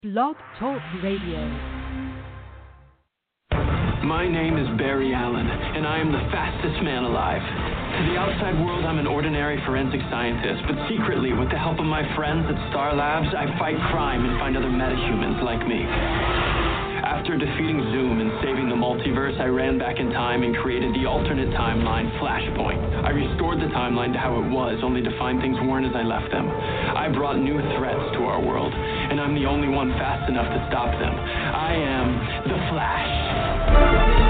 Blog Talk Radio. My name is Barry Allen, and I am the fastest man alive. To the outside world, I'm an ordinary forensic scientist, but secretly, with the help of my friends at Star Labs, I fight crime and find other metahumans like me. After defeating Zoom and saving the multiverse, I ran back in time and created the alternate timeline, Flashpoint. I restored the timeline to how it was, only to find things weren't as I left them. I brought new threats to our world, and I'm the only one fast enough to stop them. I am the Flash.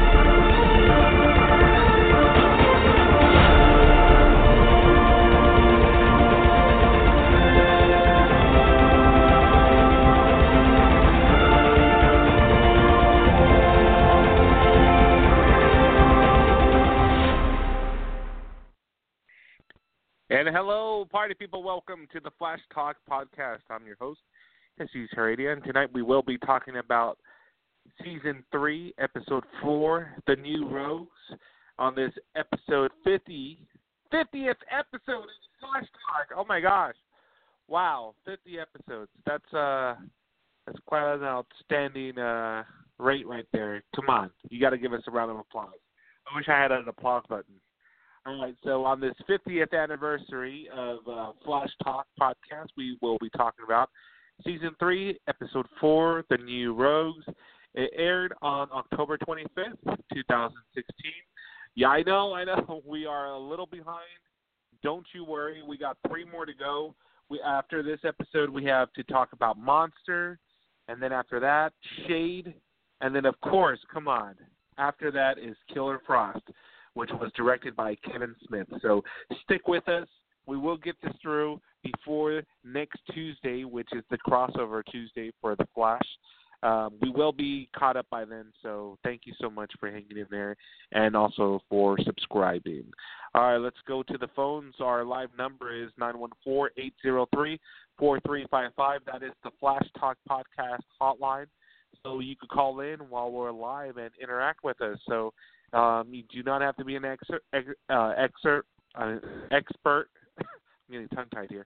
And hello, party people. Welcome to the Flash Talk Podcast. I'm your host, Jesus Heredia, and tonight we will be talking about Season 3, Episode 4, The New Rogues, on this episode 50th episode of Flash Talk. Oh, my gosh. Wow, 50 episodes. That's quite an outstanding rate right there. Come on. You got to give us a round of applause. I wish I had an applause button. All right, so on this 50th anniversary of Flash Talk Podcast, we will be talking about Season 3, Episode 4, The New Rogues. It aired on October 25th, 2016. Yeah, I know, we are a little behind. Don't you worry, we got 3 more to go. After this episode, we have to talk about Monster, and then after that, Shade, and then, of course, come on, after that is Killer Frost, which was directed by Kevin Smith. So stick with us. We will get this through before next Tuesday, which is the crossover Tuesday for The Flash. We will be caught up by then, so thank you so much for hanging in there and also for subscribing. All right, let's go to the phones. Our live number is 914-803-4355. That is the Flash Talk Podcast hotline. So you can call in while we're live and interact with us. So you do not have to be an expert. I'm getting tongue-tied here.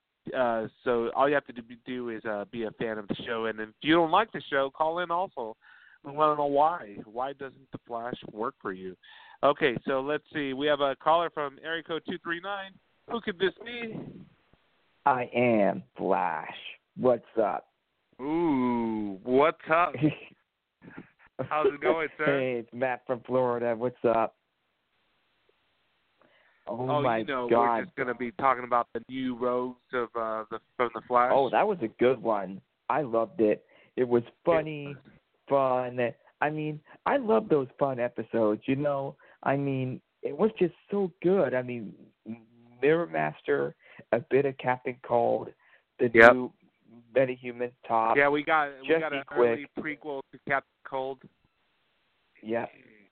So all you have to do is be a fan of the show. And if you don't like the show, call in also. We want to know why. Why doesn't The Flash work for you? Okay, so let's see. We have a caller from area code 239. Who could this be? I am Flash. What's up? Ooh, what's up? How's it going, sir? Hey, it's Matt from Florida. What's up? Oh my God. We're just going to be talking about the new rogues of from The Flash. Oh, that was a good one. I loved it. It was funny, fun. I mean, I love those fun episodes, I mean, it was just so good. I mean, Mirror Master, a bit of Captain Cold, the new Metahuman Top. Yeah, we got an early Quick. prequel to Captain Cold. Yeah.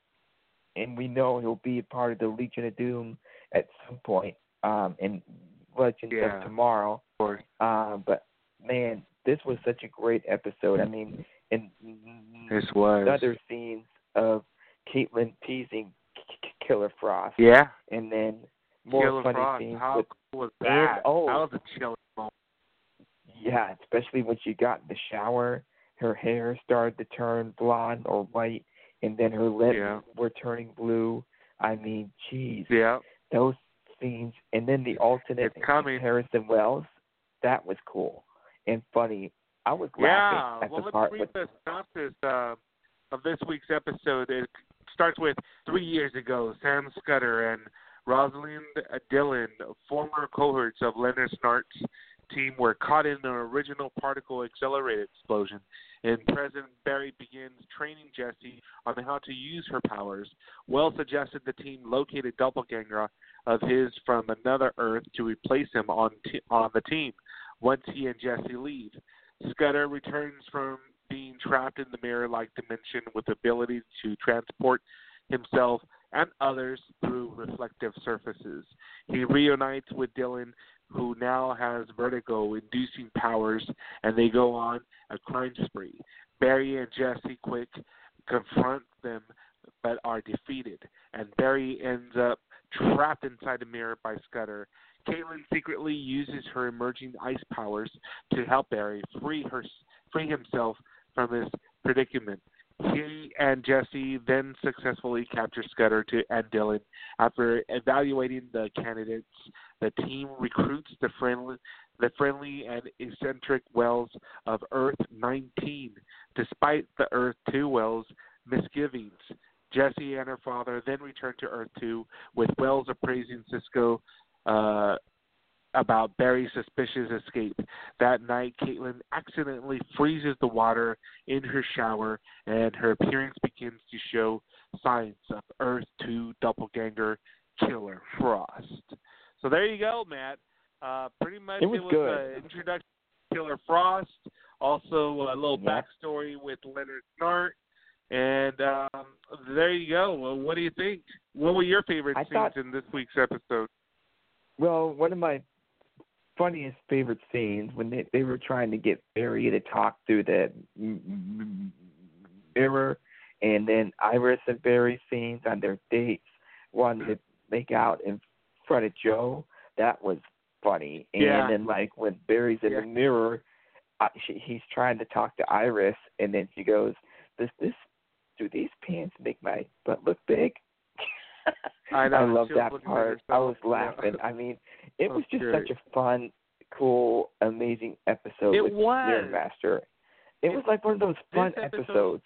And we know he'll be a part of the Legion of Doom at some point in Legends of Tomorrow. Of course. But, man, this was such a great episode. I mean, and this was other scenes of Caitlin teasing Killer Frost. Yeah. And then more Killer funny Frost. scenes. How cool was that? That was a chilling moment. Yeah, especially when she got in the shower, her hair started to turn blonde or white, and then her lips were turning blue. I mean, geez. Yeah. Those scenes. And then the alternate Harrison Wells, that was cool and funny. I was laughing at the part. Let's read the synopsis of this week's episode. It starts with 3 years ago, Sam Scudder and Rosalind Dillon, former cohorts of Leonard Snart's team, were caught in an original particle accelerator explosion, and President Barry begins training Jessie on how to use her powers. Wells suggested the team locate a doppelganger of his from another Earth to replace him on the team once he and Jessie leave. Scudder returns from being trapped in the mirror-like dimension with the ability to transport himself and others through reflective surfaces. He reunites with Dillon, who now has vertigo-inducing powers, and they go on a crime spree. Barry and Jessie Quick confront them but are defeated, and Barry ends up trapped inside a mirror by Scudder. Caitlin secretly uses her emerging ice powers to help Barry free himself from this predicament. He and Jesse then successfully capture Scudder and Dylan. After evaluating the candidates, the team recruits the friendly and eccentric Wells of Earth-19. Despite the Earth-2 Wells' misgivings, Jesse and her father then return to Earth-2, with Wells appraising Cisco about Barry's suspicious escape. That night, Caitlin accidentally freezes the water in her shower, and her appearance begins to show signs of Earth-2 doppelganger Killer Frost. So there you go, Matt. Pretty much it was an introduction to Killer Frost, also a little backstory with Leonard Snart, and there you go. Well, what do you think? What were your favorite scenes in this week's episode? Well, one of my funniest favorite scenes when they were trying to get Barry to talk through the mirror, and then Iris and Barry scenes on their dates, wanting to make out in front of Joe. That was funny. And then, like, when Barry's in the mirror, he's trying to talk to Iris, and then she goes, do these pants make my butt look big? I know. I love that part. I was laughing. I mean, it was just such a fun, cool, amazing episode with Snare Master. It was like one of those fun episodes.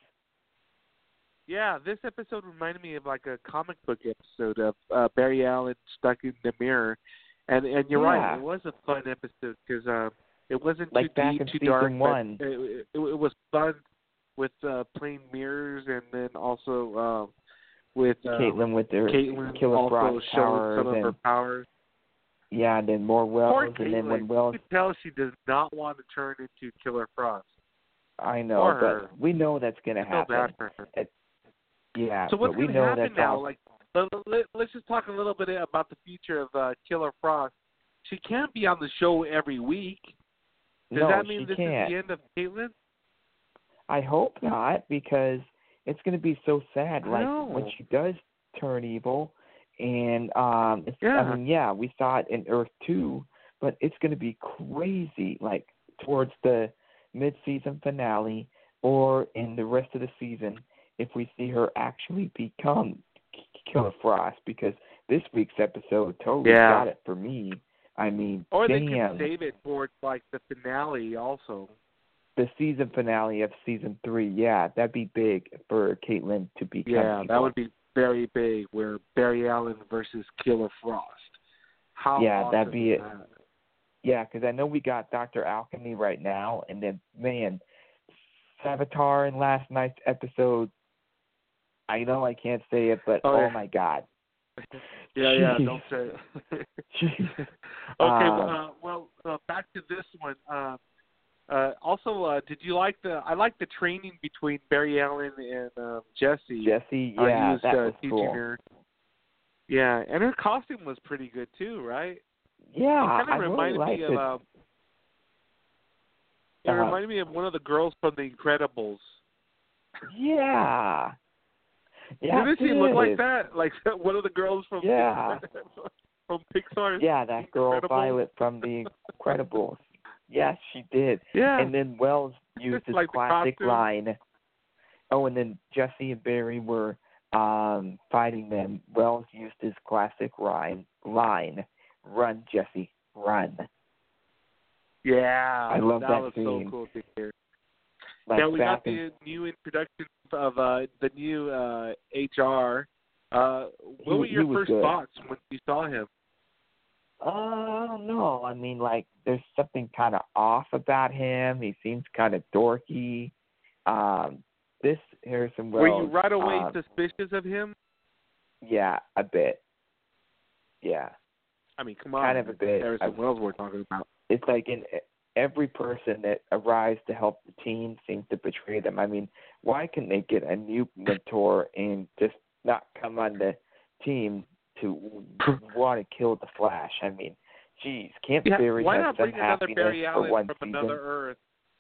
Yeah, this episode reminded me of like a comic book episode of Barry Allen stuck in the mirror. And you're right, it was a fun episode because it wasn't like too back deep, in too season dark. 1. But it was fun with playing mirrors, and then also with Caitlin with their Killer Frost powers, some of her powers. Yeah, and then more Wells, Poor and Caitlin, then when Wells, you can tell she does not want to turn into Killer Frost. I know, but we know that's going to happen. Bad for her. Yeah, so what's going to happen now? All... Like, let's just talk a little bit about the future of Killer Frost. She can't be on the show every week. Does that mean this can't. is the end of Caitlin? I hope not, because it's going to be so sad. Like when she does turn evil, and I mean, we saw it in Earth 2, but it's going to be crazy. Like towards the mid-season finale, or in the rest of the season, if we see her actually become Killer Frost, because this week's episode totally got it for me. I mean, or they can save it for like the finale also. The season finale of season 3, that'd be big for Caitlin to become evil. That would be very big, where Barry Allen versus Killer Frost. How awesome that'd be it. That? Yeah, because I know we got Dr. Alchemy right now, and then, man, Savitar in last night's episode, I know I can't say it, but oh my God. Don't say it. Okay, well, back to this one. Also, did you like I like the training between Barry Allen and Jesse. Jesse, that was teaching cool. her. Yeah, and her costume was pretty good too, right? Yeah, it kind of reminded me of. It reminded me of one of the girls from The Incredibles. Yeah. Didn't she look like that? Like one of the girls from from Pixar. Yeah, that girl Violet from The Incredibles. Yes, she did. Yeah. And then Wells used his classic line. Oh, and then Jesse and Barry were fighting them. Wells used his classic line, "Run, Jesse, run." Yeah, I love that was scene. So cool to hear. Like we got the new introduction of the new HR. What were your first thoughts when you saw him? No. I mean, like, there's something kind of off about him. He seems kind of dorky. This Harrison Wells. Were you right away suspicious of him? Yeah, a bit. Yeah. I mean, come on. Kind of a bit. Harrison Wells we're talking about. It's like every person that arrives to help the team seems to betray them. I mean, why can't they get a new mentor and just not come on the team to want to kill the Flash? I mean, geez, can't Barry have some happiness for one season? Another Earth?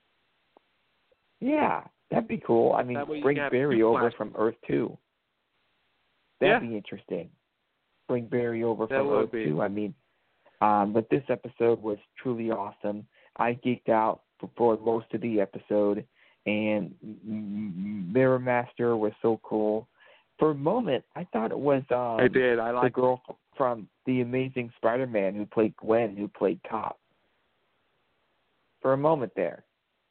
Yeah, that'd be cool. I mean, bring Barry over from Earth 2. That'd be interesting. Bring Barry over from Earth 2. I mean, but this episode was truly awesome. I geeked out for most of the episode, and Mirror Master was so cool. For a moment, I thought it was I did. I the like girl from The Amazing Spider-Man who played Gwen, who played Cop. For a moment there.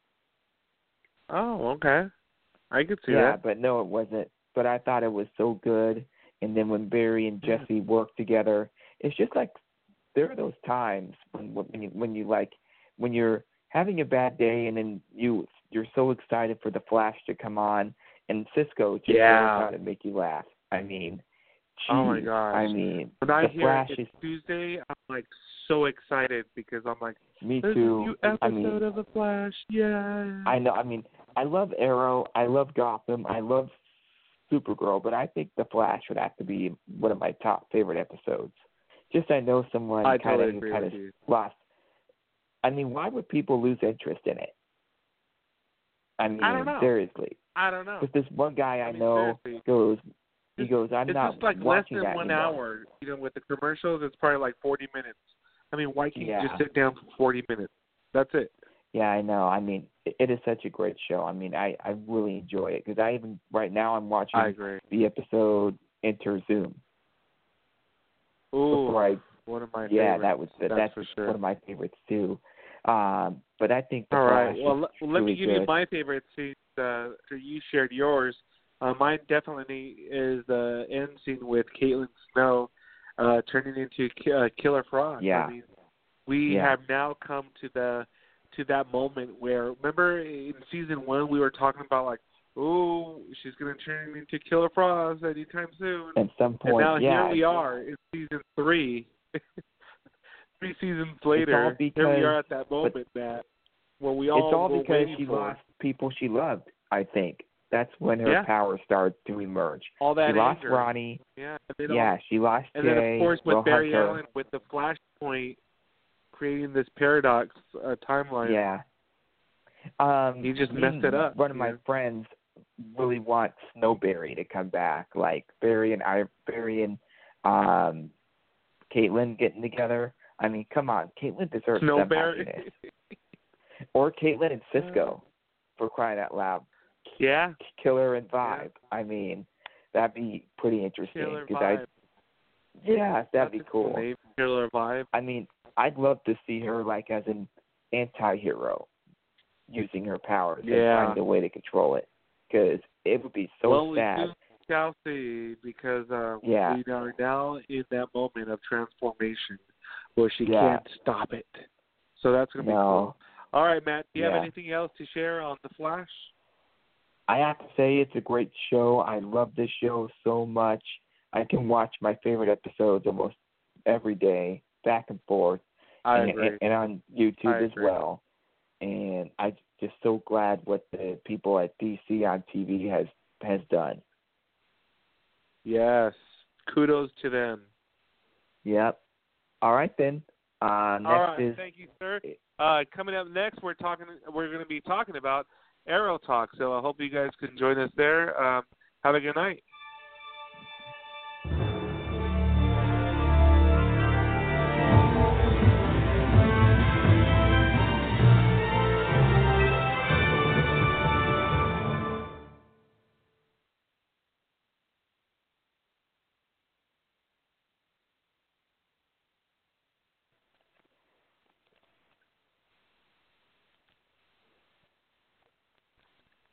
Oh, okay. I could see Yeah, that. but no, it wasn't. But I thought it was so good. And then when Barry and Jesse work together, it's just like there are those times when you're having a bad day and then you're so excited for the Flash to come on, and Cisco just knows how to make you laugh. I mean, geez, oh my gosh! I mean, when I the hear Flash it's is Tuesday, I'm like so excited because I'm like, me there's too. a new episode of the Flash. Yeah. I know. I mean, I love Arrow. I love Gotham. I love Supergirl, but I think The Flash would have to be one of my top favorite episodes. Just I know someone kind of lost. I mean, why would people lose interest in it? I mean, I don't know. Seriously. I don't know. Because this one guy I know seriously. goes, I'm it's not just like less watching than that 1 anymore. hour. You know, with the commercials, it's probably like 40 minutes. I mean, why can't you Yeah. just sit down for 40 minutes? That's it. Yeah, I know. I mean, it is such a great show. I mean, I really enjoy it because right now I'm watching I agree. the episode Enter Zoom. Ooh, one of my yeah, favorites. that's for sure. one of my favorites too. But I think the All Flash right. Well, is let really me give good. you my favorite scene. So you shared yours. Mine definitely is the end scene with Caitlin Snow turning into Killer Frost. Yeah. I mean, we have now come to that moment where, remember in season 1 we were talking about like, oh, she's going to turn into Killer Frost anytime soon. At some point, and now here we are in season 3. 3 seasons later, here we are at that moment, Matt, where we all it's all were because waiting she for. lost people she loved, I think. That's when her power started to emerge. All that she lost anger. Ronnie. Yeah, she lost and Jay. And then, of course, with Will Barry Hunter. Allen, with the Flashpoint, creating this paradox timeline. Yeah. He just messed it up. One of my friends really wants Snowberry to come back, like Barry and Caitlin getting together. I mean, come on, Caitlin deserves some happiness. Or Caitlin and Cisco, for crying out loud. Yeah. Killer and Vibe. Yeah. I mean, that'd be pretty interesting. Killer Vibe. That'd be cool. Killer Vibe. I mean, I'd love to see her like as an anti-hero, using her powers and finding a way to control it, because it would be so sad. We shall see, because we are now in that moment of transformation where she can't stop it. So that's going to be cool. All right, Matt, do you have anything else to share on The Flash? I have to say it's a great show. I love this show so much. I can watch my favorite episodes almost every day, back and forth, and on YouTube as well. And I'm just so glad what the people at DC on TV has done. Yes, kudos to them. Yep. All right then. Thank you, sir. Coming up next, we're going to be talking about Arrow Talk. So I hope you guys can join us there. Have a good night.